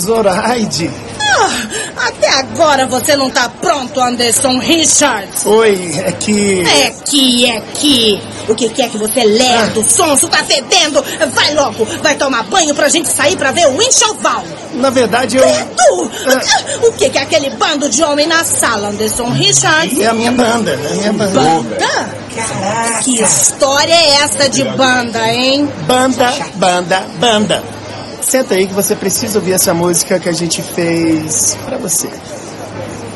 Zoraide. Até agora você não tá pronto, Anderson Richards. Oi, é que... O que é que você é lerdo, sonso, tá fedendo? Vai logo, vai tomar banho pra gente sair pra ver o enxoval. Na verdade, eu... Credo! O que é aquele bando de homem na sala, Anderson Richards? É a minha banda, Banda? Caraca! Que história é essa de banda, hein? Banda. Senta aí que você precisa ouvir essa música que a gente fez pra você.